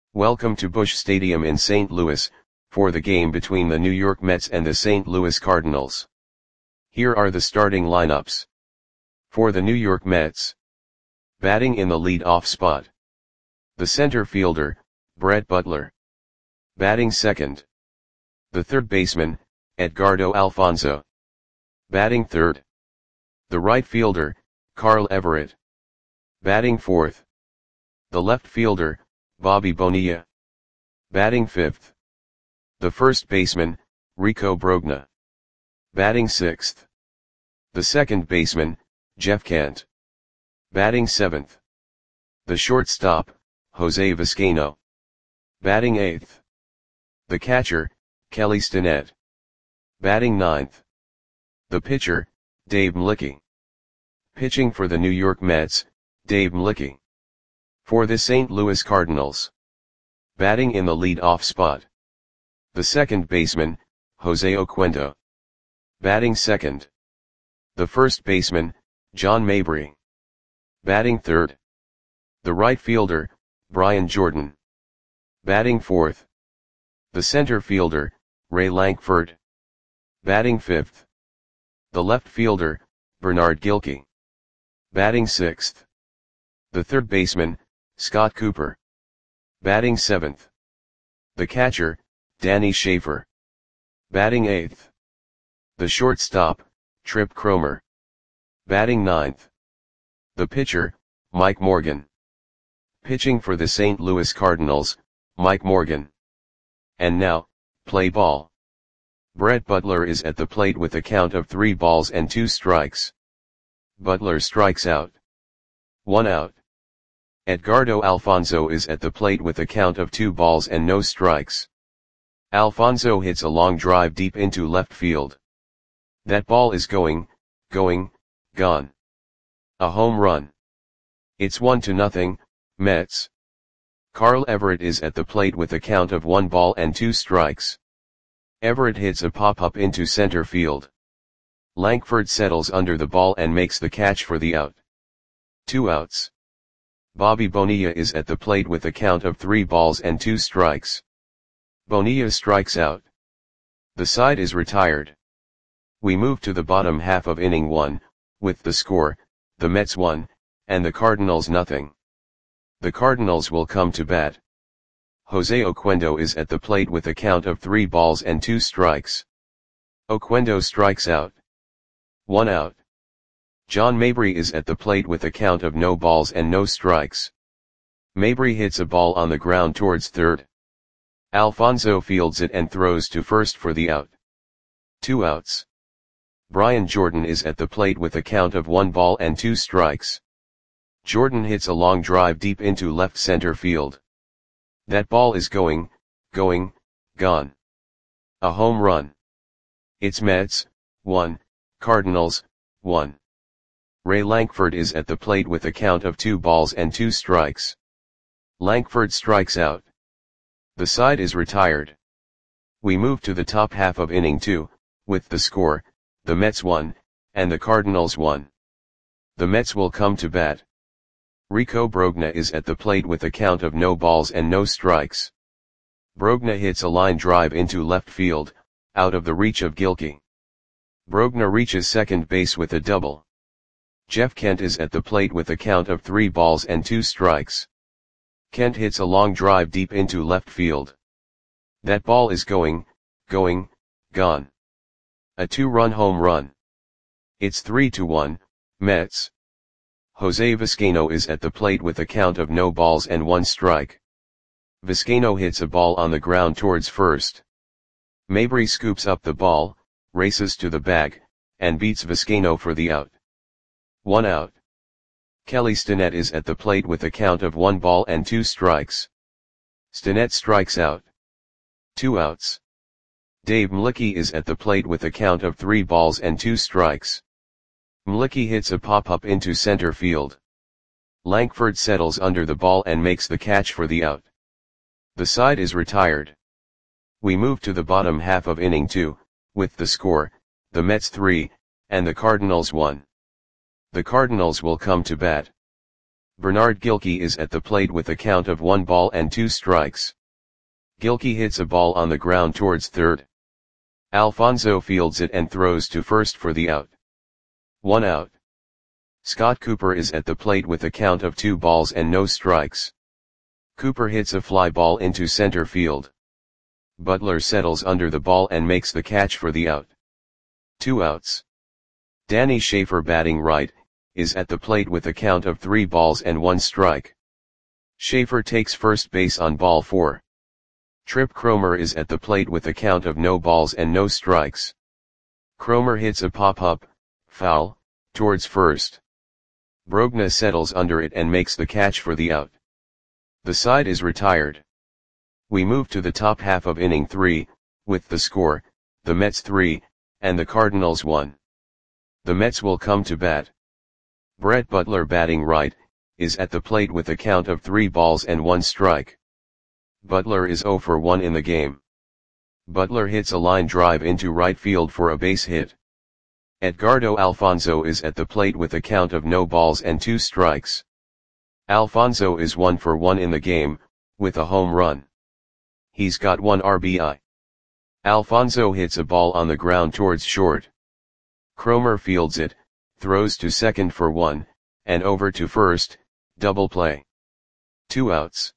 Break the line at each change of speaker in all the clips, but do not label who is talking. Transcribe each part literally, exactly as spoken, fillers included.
Welcome to Busch Stadium in Saint Louis, for the game between the New York Mets and the Saint Louis Cardinals. Here are the starting lineups. For the New York Mets. Batting in the lead-off spot. The center fielder, Brett Butler. Batting second. The third baseman, Edgardo Alfonzo. Batting third. The right fielder, Carl Everett. Batting fourth. The left fielder, Bobby Bonilla. Batting fifth. The first baseman, Rico Brogna. Batting sixth. The second baseman, Jeff Kent. Batting seventh. The shortstop, Jose Vizcaino. Batting eighth. The catcher, Kelly Stinnett. Batting ninth. The pitcher, Dave Mlicki. Pitching for the New York Mets, Dave Mlicki. For the Saint Louis Cardinals. Batting in the lead-off spot. The second baseman, Jose Oquendo. Batting second. The first baseman, John Mabry. Batting third. The right fielder, Brian Jordan. Batting fourth. The center fielder, Ray Lankford. Batting fifth. The left fielder, Bernard Gilkey. Batting sixth. The third baseman, Scott Cooper. Batting seventh. The catcher, Danny Schaefer. Batting eighth. The shortstop, Trip Cromer. Batting ninth. The pitcher, Mike Morgan. Pitching for the Saint Louis Cardinals, Mike Morgan. And now, play ball. Brett Butler is at the plate with a count of three balls and two strikes. Butler strikes out. One out. Edgardo Alfonzo is at the plate with a count of two balls and no strikes. Alfonzo hits a long drive deep into left field. That ball is going, going, gone. A home run. It's one to nothing, Mets. Carl Everett is at the plate with a count of one ball and two strikes. Everett hits a pop-up into center field. Lankford settles under the ball and makes the catch for the out. Two outs. Bobby Bonilla is at the plate with a count of three balls and two strikes. Bonilla strikes out. The side is retired. We move to the bottom half of inning one, with the score, the Mets one, and the Cardinals nothing. The Cardinals will come to bat. Jose Oquendo is at the plate with a count of three balls and two strikes. Oquendo strikes out. One out. John Mabry is at the plate with a count of no balls and no strikes. Mabry hits a ball on the ground towards third. Alfonzo fields it and throws to first for the out. Two outs. Brian Jordan is at the plate with a count of one ball and two strikes. Jordan hits a long drive deep into left center field. That ball is going, going, gone. A home run. It's Mets, one, Cardinals, one. Ray Lankford is at the plate with a count of two balls and two strikes. Lankford strikes out. The side is retired. We move to the top half of inning two, with the score, the Mets one, and the Cardinals one. The Mets will come to bat. Rico Brogna is at the plate with a count of no balls and no strikes. Brogna hits a line drive into left field, out of the reach of Gilkey. Brogna reaches second base with a double. Jeff Kent is at the plate with a count of three balls and two strikes. Kent hits a long drive deep into left field. That ball is going, going, gone. A two-run home run. It's three to one, Mets. Jose Vizcaino is at the plate with a count of no balls and one strike. Vizcaino hits a ball on the ground towards first. Mabry scoops up the ball, races to the bag, and beats Vizcaino for the out. One out. Kelly Stinnett is at the plate with a count of one ball and two strikes. Stinnett strikes out. Two outs. Dave Mlicki is at the plate with a count of three balls and two strikes. Mlicki hits a pop-up into center field. Lankford settles under the ball and makes the catch for the out. The side is retired. We move to the bottom half of inning two, with the score, the Mets three, and the Cardinals one. The Cardinals will come to bat. Bernard Gilkey is at the plate with a count of one ball and two strikes. Gilkey hits a ball on the ground towards third. Alfonso fields it and throws to first for the out. One out. Scott Cooper is at the plate with a count of two balls and no strikes. Cooper hits a fly ball into center field. Butler settles under the ball and makes the catch for the out. Two outs. Danny Schaefer, batting right, is at the plate with a count of three balls and one strike. Schaefer takes first base on ball four. Trip Cromer is at the plate with a count of no balls and no strikes. Cromer hits a pop-up, foul, towards first. Brogna settles under it and makes the catch for the out. The side is retired. We move to the top half of inning three, with the score, the Mets three, and the Cardinals one. The Mets will come to bat. Brett Butler, batting right, is at the plate with a count of three balls and one strike. Butler is oh for one in the game. Butler hits a line drive into right field for a base hit. Edgardo Alfonso is at the plate with a count of no balls and two strikes. Alfonso is one for one in the game, with a home run. He's got one R B I. Alfonso hits a ball on the ground towards short. Cromer fields it, throws to second for one, and over to first, double play. Two outs.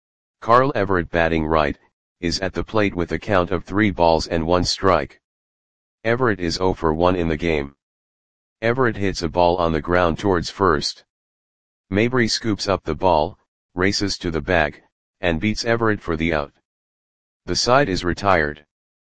Carl Everett, batting right, is at the plate with a count of three balls and one strike. Everett is oh for one in the game. Everett hits a ball on the ground towards first. Mabry scoops up the ball, races to the bag, and beats Everett for the out. The side is retired.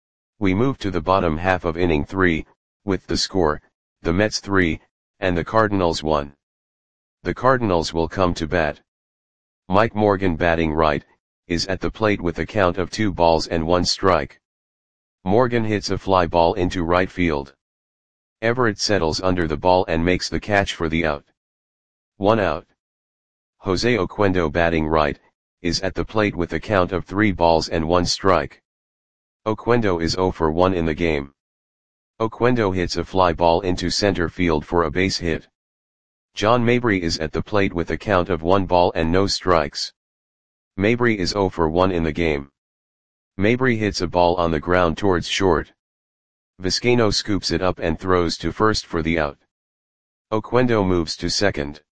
We move to the bottom half of inning three, with the score, the Mets three, and the Cardinals one. The Cardinals will come to bat. Mike Morgan, batting right, is at the plate with a count of two balls and one strike. Morgan hits a fly ball into right field. Everett settles under the ball and makes the catch for the out. One out. Jose Oquendo, batting right, is at the plate with a count of three balls and one strike. Oquendo is oh for one in the game. Oquendo hits a fly ball into center field for a base hit. John Mabry is at the plate with a count of one ball and no strikes. Mabry is oh for one in the game. Mabry hits a ball on the ground towards short. Vizcaino scoops it up and throws to first for the out. Oquendo moves to second.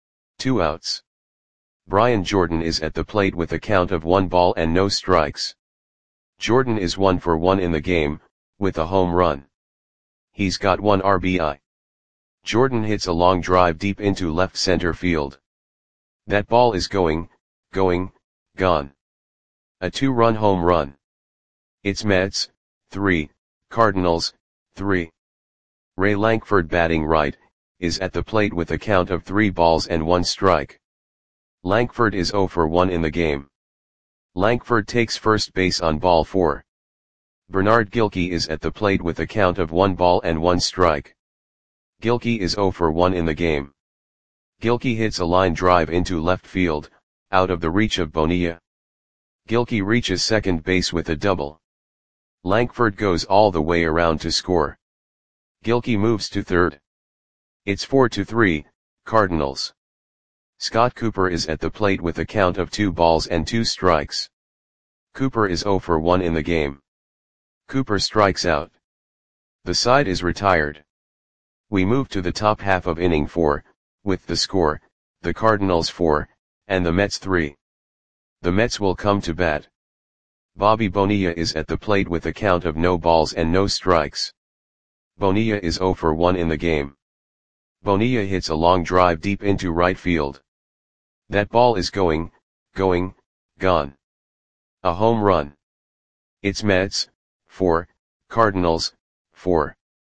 Two outs. Brian Jordan is at the plate with a count of one ball and no strikes. Jordan is one for one in the game, with a home run. He's got one R B I. Jordan hits a long drive deep into left center field. That ball is going, going, gone. A two-run home run. It's Mets, three, Cardinals, three. Ray Lankford, batting right, is at the plate with a count of three balls and one strike. Lankford is oh for one in the game. Lankford takes first base on ball four. Bernard Gilkey is at the plate with a count of one ball and one strike. Gilkey is oh for one in the game. Gilkey hits a line drive into left field, out of the reach of Bonilla. Gilkey reaches second base with a double. Lankford goes all the way around to score. Gilkey moves to third. It's four to three, Cardinals. Scott Cooper is at the plate with a count of two balls and two strikes. Cooper is oh for one in the game. Cooper strikes out. The side is retired. We move to the top half of inning four, with the score, the Cardinals four, and the Mets three. The Mets will come to bat. Bobby Bonilla is at the plate with a count of no balls and no strikes. Bonilla is oh for one in the game. Bonilla hits a long drive deep into right field. That ball is going, going, gone. A home run. It's Mets, four, Cardinals, four.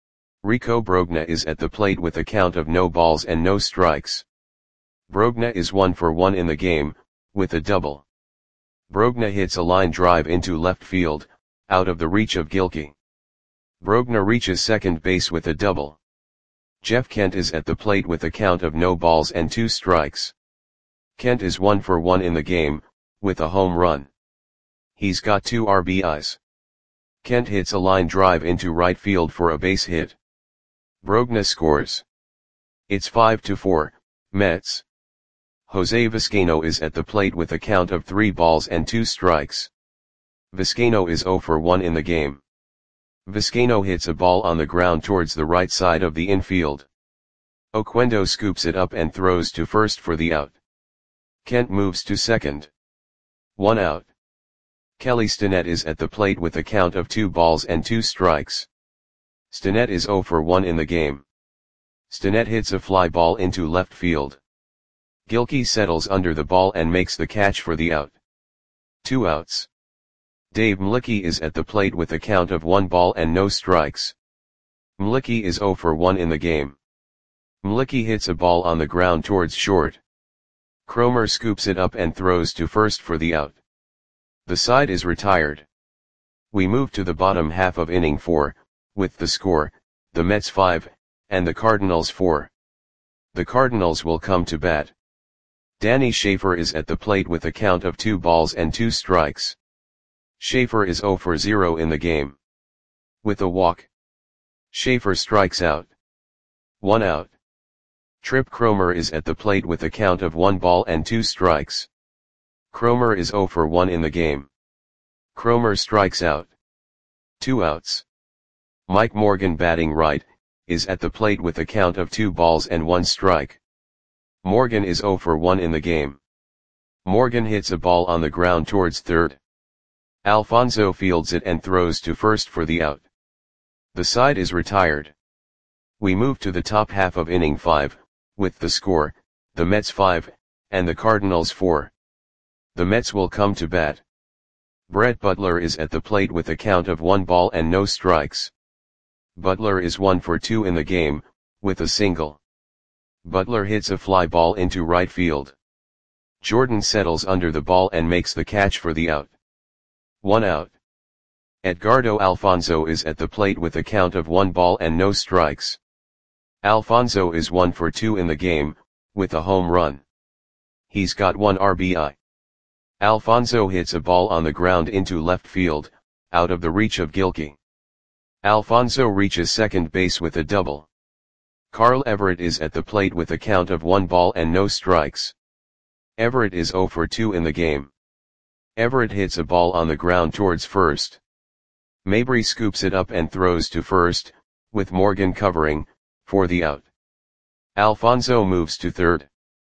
Rico Brogna is at the plate with a count of no balls and no strikes. Brogna is one for one in the game, with a double. Brogna hits a line drive into left field, out of the reach of Gilkey. Brogna reaches second base with a double. Jeff Kent is at the plate with a count of no balls and two strikes. Kent is one for one in the game, with a home run. He's got two R B Is. Kent hits a line drive into right field for a base hit. Brogna scores. It's five to four, Mets. Jose Vizcaino is at the plate with a count of three balls and two strikes. Vizcaino is zero for one in the game. Vizcaino hits a ball on the ground towards the right side of the infield. Oquendo scoops it up and throws to first for the out. Kent moves to second. One out. Kelly Stinnett is at the plate with a count of two balls and two strikes. Stinnett is zero for one in the game. Stinnett hits a fly ball into left field. Gilkey settles under the ball and makes the catch for the out. Two outs. Dave Mlicki is at the plate with a count of one ball and no strikes. Mlicki is zero for one in the game. Mlicki hits a ball on the ground towards short. Cromer scoops it up and throws to first for the out. The side is retired. We move to the bottom half of inning four, with the score, the Mets five, and the Cardinals four. The Cardinals will come to bat. Danny Schaefer is at the plate with a count of two balls and two strikes. Schaefer is zero for zero in the game. With a walk, Schaefer strikes out. One out. Trip Cromer is at the plate with a count of one ball and two strikes. Cromer is zero for one in the game. Cromer strikes out. Two outs. Mike Morgan, batting right, is at the plate with a count of two balls and one strike. Morgan is zero for one in the game. Morgan hits a ball on the ground towards third. Alfonso fields it and throws to first for the out. The side is retired. We move to the top half of inning five, with the score, the Mets five, and the Cardinals four. The Mets will come to bat. Brett Butler is at the plate with a count of one ball and no strikes. Butler is one for two in the game, with a single. Butler hits a fly ball into right field. Jordan settles under the ball and makes the catch for the out. One out. Edgardo Alfonso is at the plate with a count of one ball and no strikes. Alfonso is one for two in the game, with a home run. He's got one R B I. Alfonso hits a ball on the ground into left field, out of the reach of Gilkey. Alfonso reaches second base with a double. Carl Everett is at the plate with a count of one ball and no strikes. Everett is zero for two in the game. Everett hits a ball on the ground towards first. Mabry scoops it up and throws to first, with Morgan covering, for the out. Alfonso moves to third.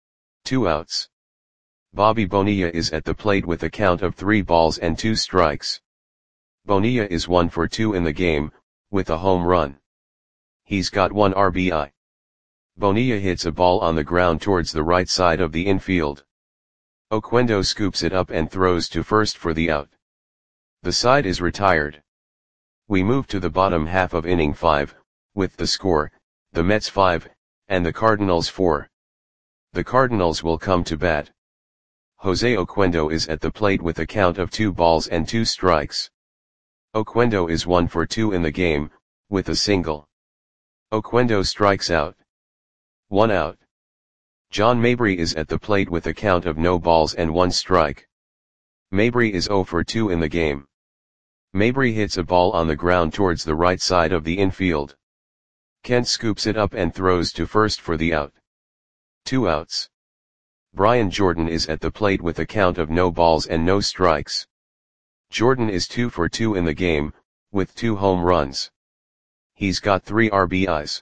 Two outs. Bobby Bonilla is at the plate with a count of three balls and two strikes. Bonilla is one for two in the game, with a home run. He's got one R B I. Bonilla hits a ball on the ground towards the right side of the infield. Oquendo scoops it up and throws to first for the out. The side is retired. We move to the bottom half of inning five, with the score, the Mets five, and the Cardinals four. The Cardinals will come to bat. Jose Oquendo is at the plate with a count of two balls and two strikes. Oquendo is one for two in the game, with a single. Oquendo strikes out. One out. John Mabry is at the plate with a count of no balls and one strike. Mabry is zero for two in the game. Mabry hits a ball on the ground towards the right side of the infield. Kent scoops it up and throws to first for the out. Two outs. Brian Jordan is at the plate with a count of no balls and no strikes. Jordan is two for two in the game, with two home runs. He's got three R B Is.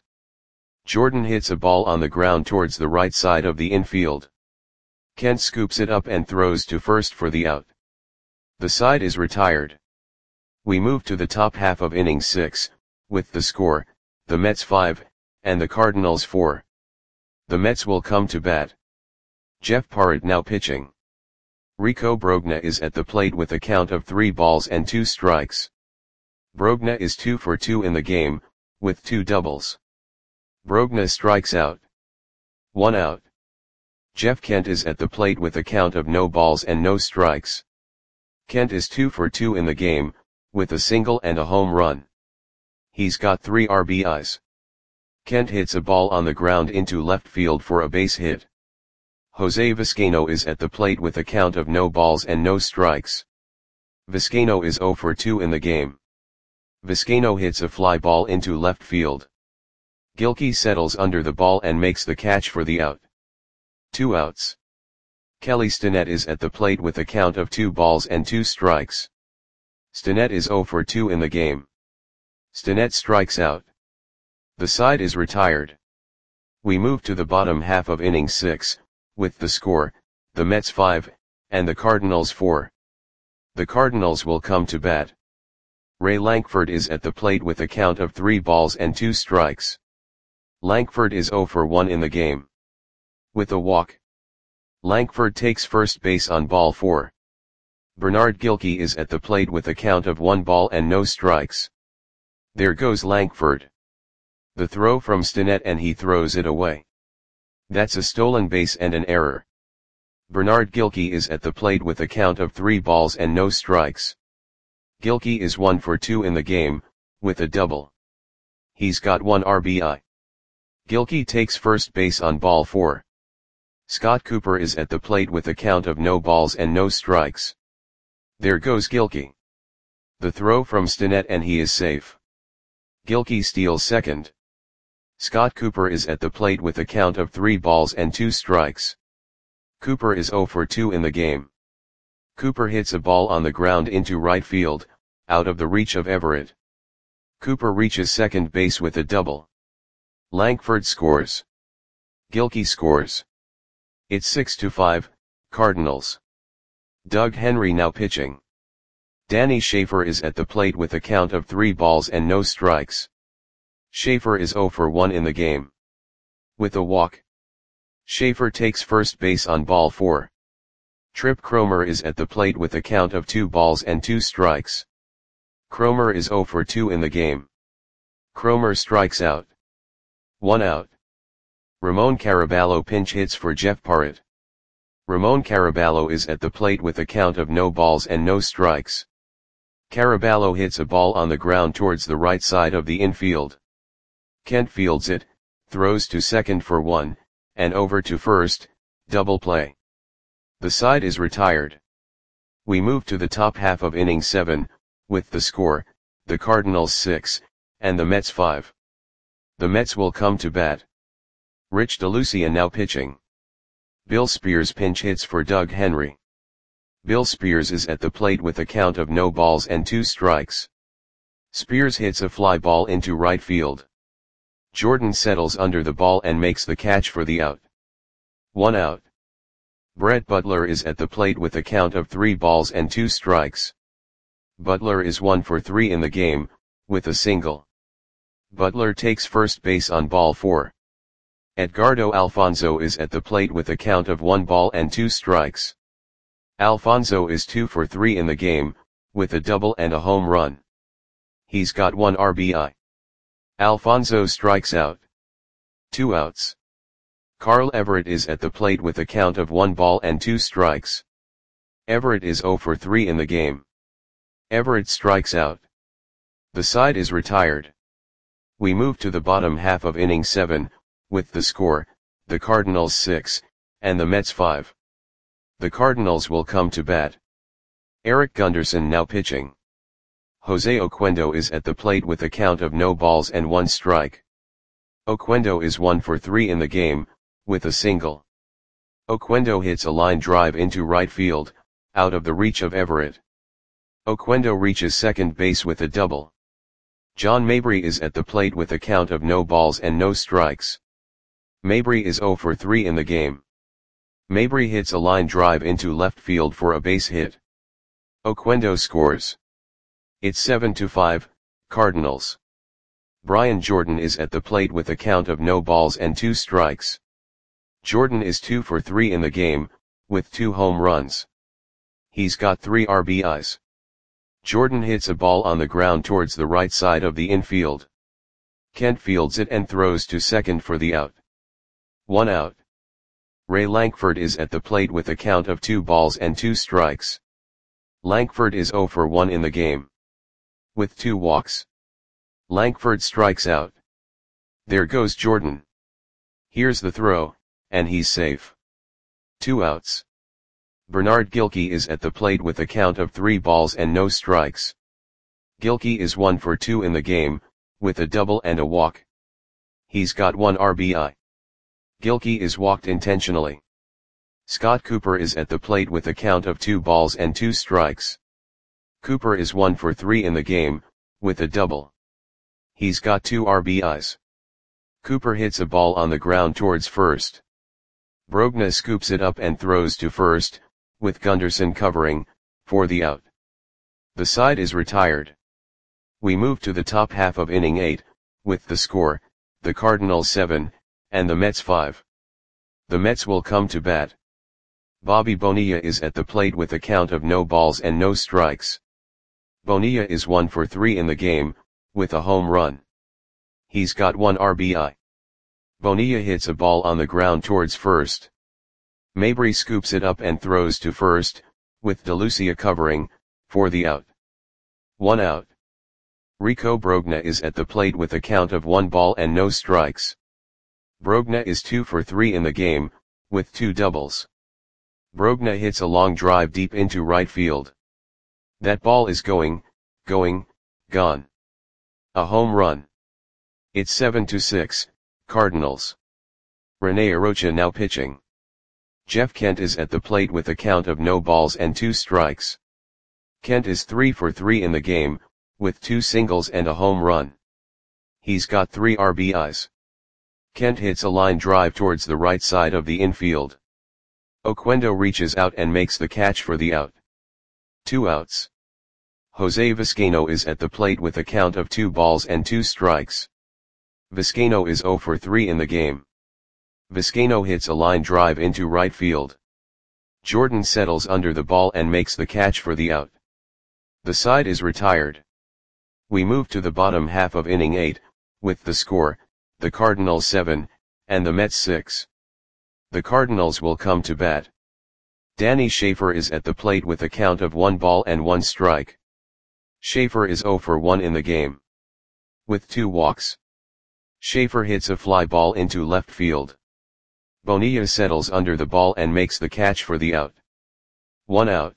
Jordan hits a ball on the ground towards the right side of the infield. Kent scoops it up and throws to first for the out. The side is retired. We move to the top half of inning six, with the score, the Mets five, and the Cardinals four. The Mets will come to bat. Jeff Parrott now pitching. Rico Brogna is at the plate with a count of three balls and two strikes. Brogna is two for two in the game, with two doubles. Brogna strikes out. One out. Jeff Kent is at the plate with a count of no balls and no strikes. Kent is two for two in the game, with a single and a home run. He's got three R B Is. Kent hits a ball on the ground into left field for a base hit. Jose Vizcaino is at the plate with a count of no balls and no strikes. Vizcaino is zero for two in the game. Vizcaino hits a fly ball into left field. Gilkey settles under the ball and makes the catch for the out. Two outs. Kelly Stinnett is at the plate with a count of two balls and two strikes. Stinnett is zero for two in the game. Stinnett strikes out. The side is retired. We move to the bottom half of inning six, with the score, the Mets five, and the Cardinals four. The Cardinals will come to bat. Ray Lankford is at the plate with a count of three balls and two strikes. Lankford is zero for one in the game. With a walk. Lankford takes first base on ball four. Bernard Gilkey is at the plate with a count of one ball and no strikes. There goes Lankford. The throw from Stinnett and he throws it away. That's a stolen base and an error. Bernard Gilkey is at the plate with a count of three balls and no strikes. Gilkey is one for two in the game, with a double. He's got one R B I. Gilkey takes first base on ball four. Scott Cooper is at the plate with a count of no balls and no strikes. There goes Gilkey. The throw from Stinnett and he is safe. Gilkey steals second. Scott Cooper is at the plate with a count of three balls and two strikes. Cooper is zero for two in the game. Cooper hits a ball on the ground into right field, out of the reach of Everett. Cooper reaches second base with a double. Lankford scores. Gilkey scores. It's six to five, Cardinals. Doug Henry now pitching. Danny Schaefer is at the plate with a count of three balls and no strikes. Schaefer is zero for one in the game. With a walk. Schaefer takes first base on ball four. Trip Cromer is at the plate with a count of two balls and two strikes. Cromer is zero for two in the game. Cromer strikes out. One out. Ramon Caraballo pinch hits for Jeff Parrott. Ramon Caraballo is at the plate with a count of no balls and no strikes. Caraballo hits a ball on the ground towards the right side of the infield. Kent fields it, throws to second for one, and over to first, double play. The side is retired. We move to the top half of inning seven, with the score, the Cardinals six, and the Mets five. The Mets will come to bat. Rich DeLucia now pitching. Bill Spears pinch hits for Doug Henry. Bill Spears is at the plate with a count of no balls and two strikes. Spears hits a fly ball into right field. Jordan settles under the ball and makes the catch for the out. One out. Brett Butler is at the plate with a count of three balls and two strikes. Butler is one for three in the game, with a single. Butler takes first base on ball four. Edgardo Alfonzo is at the plate with a count of one ball and two strikes. Alfonzo is two for three in the game, with a double and a home run. He's got one R B I. Alfonzo strikes out. Two outs. Carl Everett is at the plate with a count of one ball and two strikes. Everett is zero for three in the game. Everett strikes out. The side is retired. We move to the bottom half of inning seven, with the score, the Cardinals six, and the Mets five. The Cardinals will come to bat. Eric Gunderson now pitching. Jose Oquendo is at the plate with a count of no balls and one strike. Oquendo is one for three in the game, with a single. Oquendo hits a line drive into right field, out of the reach of Everett. Oquendo reaches second base with a double. John Mabry is at the plate with a count of no balls and no strikes. Mabry is zero for three in the game. Mabry hits a line drive into left field for a base hit. Oquendo scores. It's seven to five, Cardinals. Brian Jordan is at the plate with a count of no balls and two strikes. Jordan is two for three in the game, with two home runs. He's got three R B Is. Jordan hits a ball on the ground towards the right side of the infield. Kent fields it and throws to second for the out. One out. Ray Lankford is at the plate with a count of two balls and two strikes. Lankford is zero for one in the game. With two walks. Lankford strikes out. There goes Jordan. Here's the throw, and he's safe. Two outs. Bernard Gilkey is at the plate with a count of three balls and no strikes. Gilkey is one for two in the game, with a double and a walk. He's got one R B I. Gilkey is walked intentionally. Scott Cooper is at the plate with a count of two balls and two strikes. Cooper is one for three in the game, with a double. He's got two R B Is. Cooper hits a ball on the ground towards first. Brogna scoops it up and throws to first, with Gunderson covering, for the out. The side is retired. We move to the top half of inning eight, with the score, the Cardinals seven, and the Mets five. The Mets will come to bat. Bobby Bonilla is at the plate with a count of no balls and no strikes. Bonilla is one for three in the game, with a home run. He's got one R B I. Bonilla hits a ball on the ground towards first. Mabry scoops it up and throws to first, with DeLucia covering, for the out. One out. Rico Brogna is at the plate with a count of one ball and no strikes. Brogna is two for three in the game, with two doubles. Brogna hits a long drive deep into right field. That ball is going, going, gone. A home run. It's seven to six, Cardinals. Rene Arocha now pitching. Jeff Kent is at the plate with a count of no balls and two strikes. Kent is three for three in the game, with two singles and a home run. He's got three R B Is. Kent hits a line drive towards the right side of the infield. Oquendo reaches out and makes the catch for the out. Two outs. Jose Vizcaino is at the plate with a count of two balls and two strikes. Vizcaino is zero for three in the game. Vizcaino hits a line drive into right field. Jordan settles under the ball and makes the catch for the out. The side is retired. We move to the bottom half of inning eight, with the score, the Cardinals seven, and the Mets six. The Cardinals will come to bat. Danny Schaefer is at the plate with a count of one ball and one strike. Schaefer is zero for one in the game. With two walks. Schaefer hits a fly ball into left field. Bonilla settles under the ball and makes the catch for the out. One out.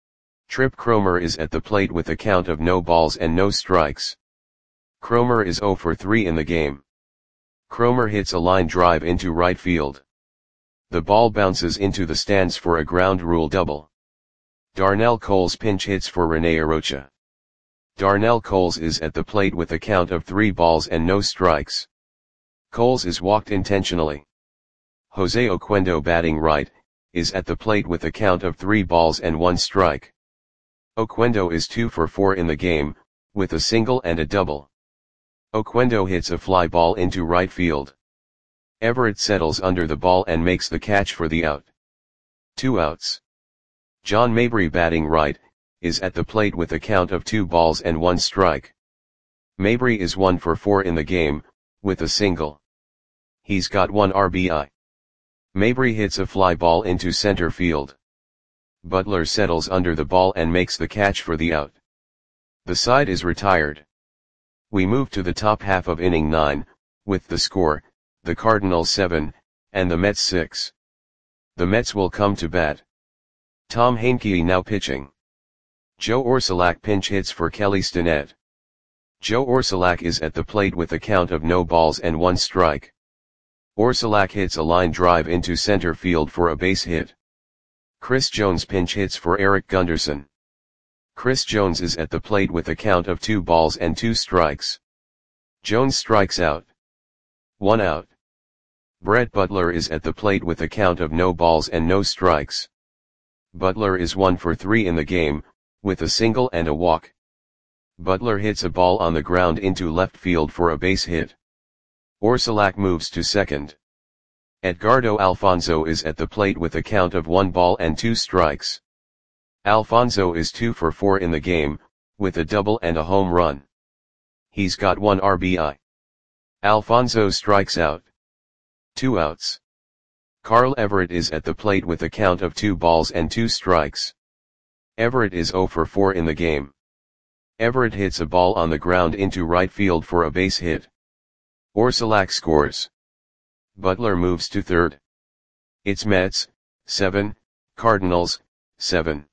Trip Cromer is at the plate with a count of no balls and no strikes. Cromer is zero for three in the game. Cromer hits a line drive into right field. The ball bounces into the stands for a ground rule double. Darnell Coles pinch hits for Rene Arocha. Darnell Coles is at the plate with a count of three balls and no strikes. Coles is walked intentionally. Jose Oquendo batting right, is at the plate with a count of three balls and one strike. Oquendo is two for four in the game, with a single and a double. Oquendo hits a fly ball into right field. Everett settles under the ball and makes the catch for the out. Two outs. John Mabry batting right, is at the plate with a count of two balls and one strike. Mabry is one for four in the game, with a single. He's got one R B I. Mabry hits a fly ball into center field. Butler settles under the ball and makes the catch for the out. The side is retired. We move to the top half of inning nine, with the score, the Cardinals seven, and the Mets six. The Mets will come to bat. Tom Heincke now pitching. Joe Orsulak pinch hits for Kelly Stinnett. Joe Orsulak is at the plate with a count of no balls and one strike. Orsulak hits a line drive into center field for a base hit. Chris Jones pinch hits for Eric Gunderson. Chris Jones is at the plate with a count of two balls and two strikes. Jones strikes out. One out. Brett Butler is at the plate with a count of no balls and no strikes. Butler is one for three in the game, with a single and a walk. Butler hits a ball on the ground into left field for a base hit. Orsulak moves to second. Edgardo Alfonzo is at the plate with a count of one ball and two strikes. Alfonzo is two for four in the game, with a double and a home run. He's got one R B I. Alfonzo strikes out. Two outs. Carl Everett is at the plate with a count of two balls and two strikes. Everett is zero for four in the game. Everett hits a ball on the ground into right field for a base hit. Orsulak scores. Butler moves to third. It's Mets, seven, Cardinals, seven.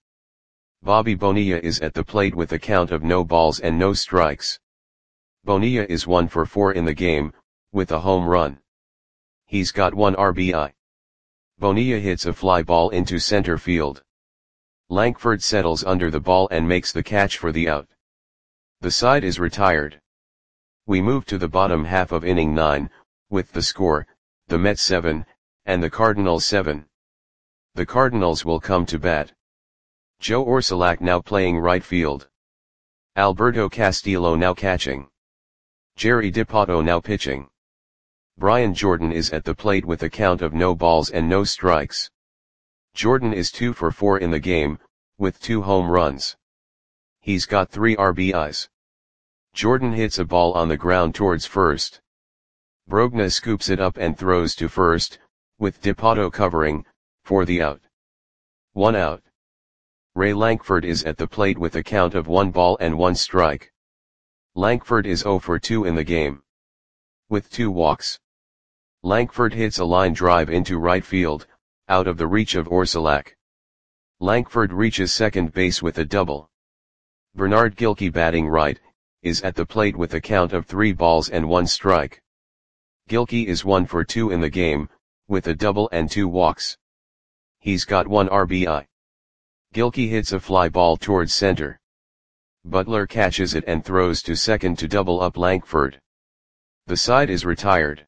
Bobby Bonilla is at the plate with a count of no balls and no strikes. Bonilla is one for four in the game, with a home run. He's got one R B I. Bonilla hits a fly ball into center field. Lankford settles under the ball and makes the catch for the out. The side is retired. We move to the bottom half of inning nine, with the score, the Mets seven, and the Cardinals seven. The Cardinals will come to bat. Joe Orsulak now playing right field. Alberto Castillo now catching. Jerry Dipoto now pitching. Brian Jordan is at the plate with a count of no balls and no strikes. Jordan is two for four in the game, with two home runs. He's got three R B Is. Jordan hits a ball on the ground towards first. Brogna scoops it up and throws to first, with Dipoto covering, for the out. One out. Ray Lankford is at the plate with a count of one ball and one strike. Lankford is zero for two in the game, with two walks. Lankford hits a line drive into right field, out of the reach of Orsulak. Lankford reaches second base with a double. Bernard Gilkey, batting right, is at the plate with a count of three balls and one strike. Gilkey is one for two in the game, with a double and two walks. He's got one R B I. Gilkey hits a fly ball towards center. Butler catches it and throws to second to double up Lankford. The side is retired.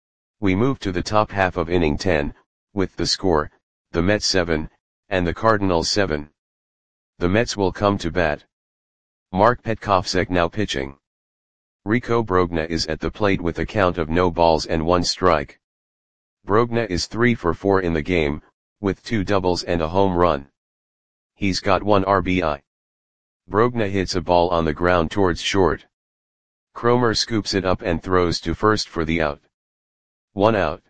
We move to the top half of inning ten, with the score, the Mets seven, and the Cardinals seven. The Mets will come to bat. Mark Petkovsek now pitching. Rico Brogna is at the plate with a count of no balls and one strike. Brogna is three for four in the game, with two doubles and a home run. He's got one R B I. Brogna hits a ball on the ground towards short. Cromer scoops it up and throws to first for the out. One out.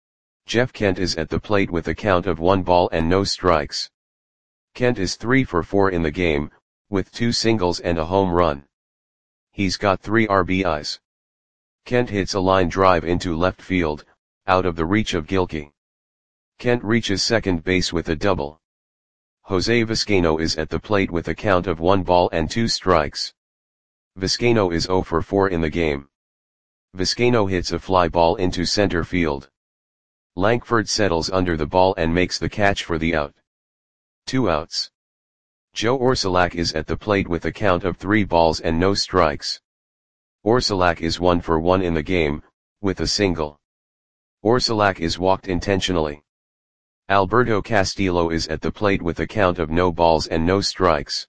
Jeff Kent is at the plate with a count of one ball and no strikes. Kent is three for four in the game, with two singles and a home run. He's got three R B Is. Kent hits a line drive into left field, out of the reach of Gilkey. Kent reaches second base with a double. Jose Vizcaino is at the plate with a count of one ball and two strikes. Vizcaino is zero for four in the game. Vizcaino hits a fly ball into center field. Lankford settles under the ball and makes the catch for the out. Two outs. Joe Orsulak is at the plate with a count of three balls and no strikes. Orsulak is one for one in the game, with a single. Orsulak is walked intentionally. Alberto Castillo is at the plate with a count of no balls and no strikes.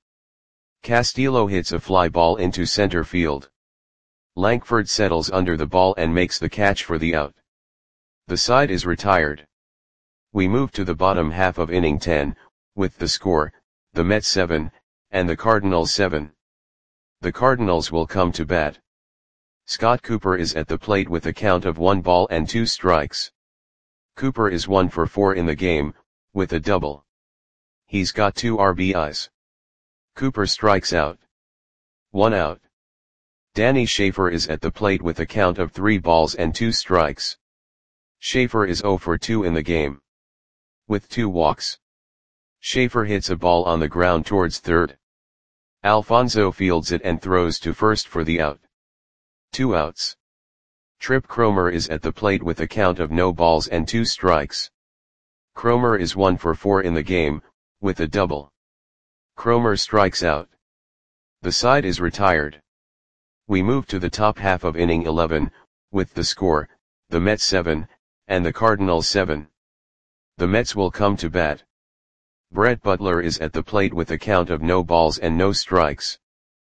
Castillo hits a fly ball into center field. Lankford settles under the ball and makes the catch for the out. The side is retired. We move to the bottom half of inning ten, with the score, the Mets seven, and the Cardinals seven. The Cardinals will come to bat. Scott Cooper is at the plate with a count of one ball and two strikes. Cooper is one for four in the game, with a double. He's got two R B Is. Cooper strikes out. One out. Danny Schaefer is at the plate with a count of three balls and two strikes. Schaefer is zero for two in the game, with two walks. Schaefer hits a ball on the ground towards third. Alfonso fields it and throws to first for the out. Two outs. Trip Cromer is at the plate with a count of no balls and two strikes. Cromer is one for four in the game, with a double. Cromer strikes out. The side is retired. We move to the top half of inning eleven, with the score, the Mets seven, and the Cardinals seven. The Mets will come to bat. Brett Butler is at the plate with a count of no balls and no strikes.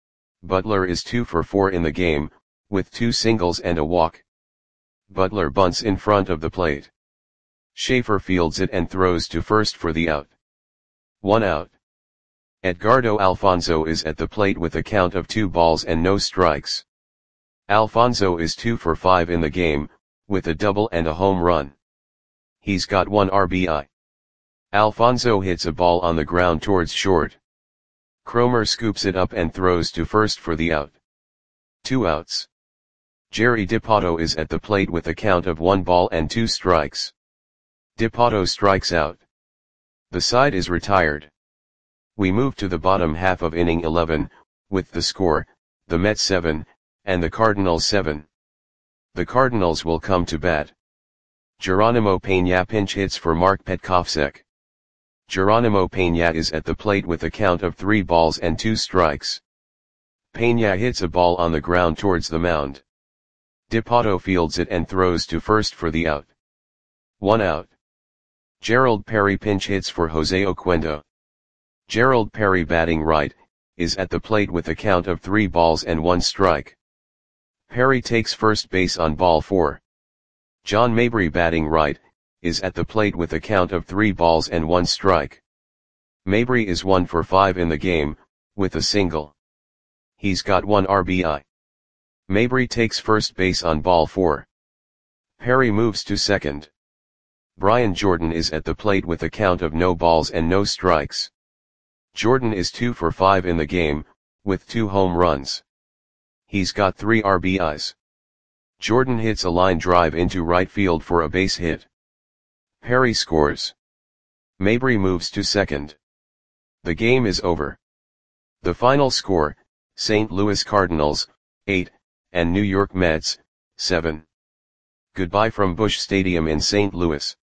Butler is two for four in the game, with two singles and a walk. Butler bunts in front of the plate. Schaefer fields it and throws to first for the out. One out. Edgardo Alfonso is at the plate with a count of two balls and no strikes. Alfonso is two for five in the game, with a double and a home run. He's got one R B I. Alfonso hits a ball on the ground towards short. Cromer scoops it up and throws to first for the out. Two outs. Jerry Dipoto is at the plate with a count of one ball and two strikes. Dipoto strikes out. The side is retired. We move to the bottom half of inning eleven, with the score, the Mets seven, and the Cardinals seven. The Cardinals will come to bat. Geronimo Peña pinch hits for Mark Petkovsek. Geronimo Peña is at the plate with a count of three balls and two strikes. Peña hits a ball on the ground towards the mound. Dipoto fields it and throws to first for the out. One out. Gerald Perry pinch hits for Jose Oquendo. Gerald Perry, batting right, is at the plate with a count of three balls and one strike. Perry takes first base on ball four. John Mabry, batting right, is at the plate with a count of three balls and one strike. Mabry is one for five in the game, with a single. He's got one R B I. Mabry takes first base on ball four. Perry moves to second. Brian Jordan is at the plate with a count of no balls and no strikes. Jordan is two for five in the game, with two home runs. He's got three R B Is. Jordan hits a line drive into right field for a base hit. Perry scores. Mabry moves to second. The game is over. The final score, Saint Louis Cardinals, eight, and New York Mets, seven. Goodbye from Busch Stadium in Saint Louis.